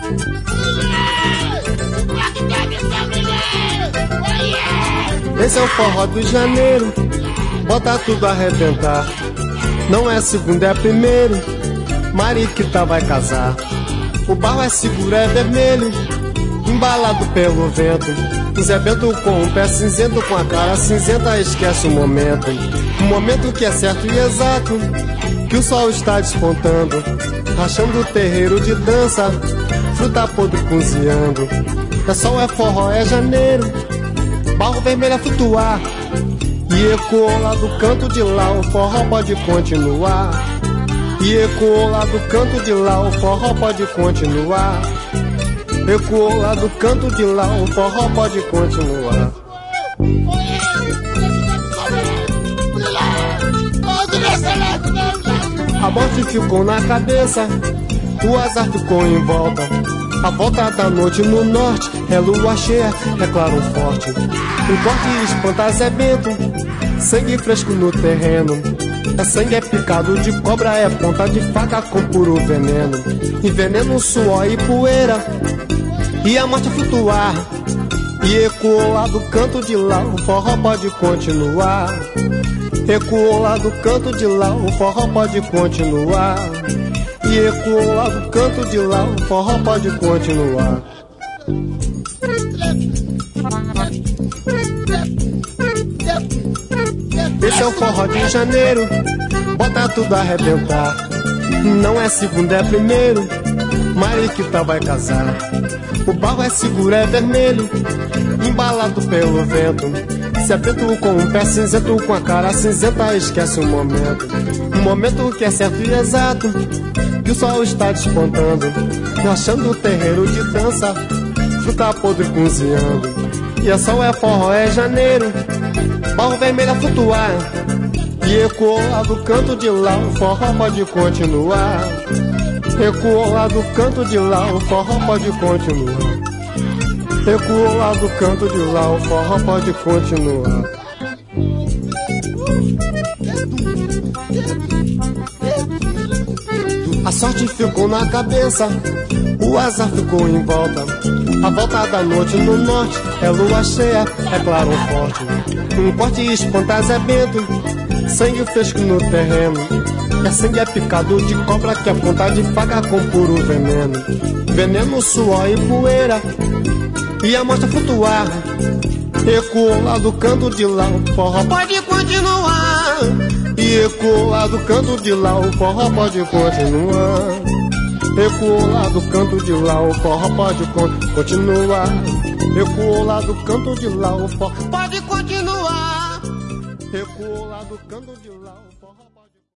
Esse é o forró do janeiro, bota tudo a arrebentar. Não é segundo, é primeiro, Mariquita vai casar. O barro é seguro, é vermelho, embalado pelo vento. Zé Bento com um pé cinzento, com a cara cinzenta, esquece o momento. Um momento que é certo e exato, que o sol está despontando, rachando o terreiro de dança, fruta podre cozinhando. É sol, é forró, é janeiro, barro vermelho a flutuar, e ecoou lá do canto de lá, o forró pode continuar. E ecoou lá do canto de lá, o forró pode continuar. Ecoou lá do canto de lá, o forró pode continuar. A morte ficou na cabeça, o azar ficou em volta. A volta da noite no norte é lua cheia, é claro forte. Um corte espanta Zé Bento, sangue fresco no terreno. É sangue, é picado de cobra, é ponta de faca com puro veneno. Enveneno, suor e poeira, e a morte a flutuar. E ecoou lá do canto de lá, o forró pode continuar. Ecoou lá do canto de lá, o forró pode continuar. E ecoou lá do canto de lá, o forró pode continuar. Esse é o forró de janeiro, bota tudo a arrebentar. Não é segundo, é primeiro, Mariquita vai casar. O barro é seguro, é vermelho, embalado pelo vento. Zé Bento com um pé cinzento, com a cara cinzenta, esquece o momento. Um momento que é certo e exato, que o sol está despontando, rachando o terreiro de dança, fruta podre cozinhando. E é sol, é forró, é janeiro, barro vermelho a flutuar. E ecoou lá do canto de lá, o forró pode continuar. Ecoou lá do canto de lá, o forró pode continuar. Ecoou lá do canto de lá, o forró pode continuar. A sorte ficou na cabeça, o azar ficou em volta. A volta da noite no norte é lua cheia, é claro forte. Um corte espanta Zé Bento, sangue fresco no terreno. É sangue, é picado de cobra, que é ponta de faca com puro veneno. Veneno, suor e poeira, e a morte a flutuar. Ecoou lá do canto de lá, o forró pode continuar. E ecoou lá do canto de lá, o forró pode continuar. Ecoou lá do canto de lá, o forró pode continuar. Ecoou lá do canto de lá, o forró pode continuar. Ecoou lá do canto de lá, o forró pode...